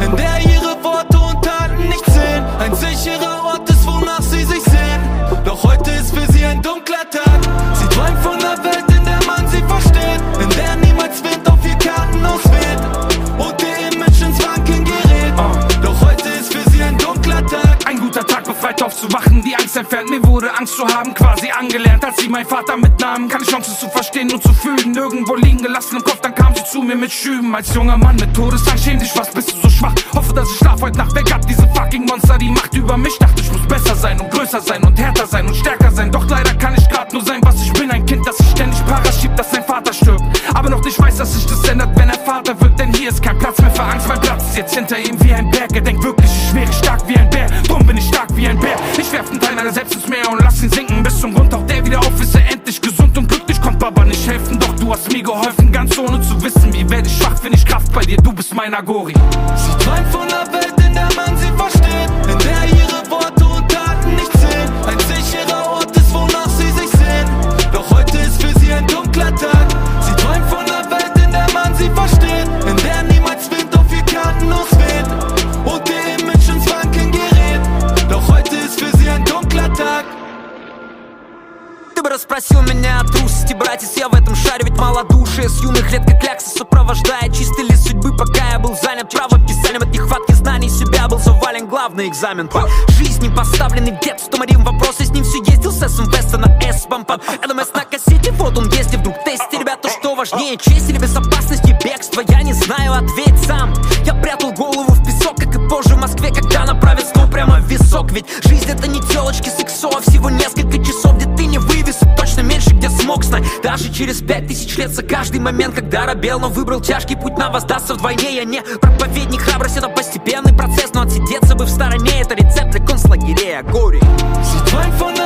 in der ihre Worte und Taten nicht zählen. Ein sicherer Ort ist, wonach sie sich sehen. Doch heute ist für sie ein dunkler Tag. Sie träumt von einer Welt, in der man sie versteht, in der niemals Wind auf ihr Kartenhaus weht und ihr Image ins Wanken gerät. Doch heute ist für sie ein dunkler Tag. Ein guter Tag, befreit aufzuwachen, die Angst entfernt. Mir wurde Angst zu haben quasi angelernt, als sie mein Vater mitnahmen. Keine Chance zu verstehen und zu fühlen, nirgendwo liegen gelassen im Kopf, dann kam sie zu mir mit Schüben. Als junger Mann mit Todesangst, schäm dich, was bist du so schwach? Hoffe, dass ich schlaf heute Nacht weg, hat diese fucking Monster die Macht über mich. Dachte, ich muss besser sein und größer sein und härter sein und stärker sein. Doch leider kann ich grad nur sein, was ich bin. Ein Kind, das sich ständig Paras schiebt, dass sein Vater stirbt, aber noch nicht weiß, dass sich das ändert, wenn er Vater wird. Denn hier ist kein Platz mehr für Angst, mein Platz ist jetzt hinter ihm wie ein Berg. Er denkt wirklich, ich wäre stark wie ein Bär, drum bin ich stark wie ein Bär. Ich werf einen Teil meiner selbst ins Meer und lass ihn sinken bis zum Grund. Taucht der wieder auf, ist er endlich gesund und glücklich. Konnt Baba nicht helfen, doch du hast mir geholfen, ganz ohne zu wissen, wie werde ich schwach, find ich Kraft bei dir, du bist mein Agori. Sie träumt von einer Welt, in der man sie versteht, in der ihre Worte und Taten nicht zählen. Ein sicherer Ort ist, wonach sie sich sehen. Doch heute ist für sie ein dunkler Tag. Sie träumt von einer Welt, in der man sie versteht, in der niemals Wind auf ihr Kartenhaus weht und ihr Image ins Wanken gerät. Doch heute ist für sie ein dunkler Tag. Ты бы расспросил меня о трусости, братец, я в этом шаре ведь малодушие. С юных лет как клякса сопровождает чистый лист судьбы, пока я был занят правописанием. От нехватки знаний себя был завален главный экзамен по жизни. Поставленный дед, 100 морим вопросы, с ним все ездил с СМВ на S-бампа. ЛМС на кассете, вот он есть, и вдруг тесте, ребята, что важнее, честь или безопасность и бегство? Я не знаю, ответь сам. Я прятал голову в песок, как и позже в Москве, когда направят снова прямо в висок. Ведь жизнь это не телочки сексо, а всего несколько часов, где ты не вывез, и точно меньше, где смог знать. Даже через 5000 лет за каждый момент, когда робел, но выбрал тяжкий путь, нам воздастся вдвойне. Я не проповедник, храбрость это постепенный процесс, но отсидеться бы в стороне, это рецепт для концлагерей Агори. Sie träumt von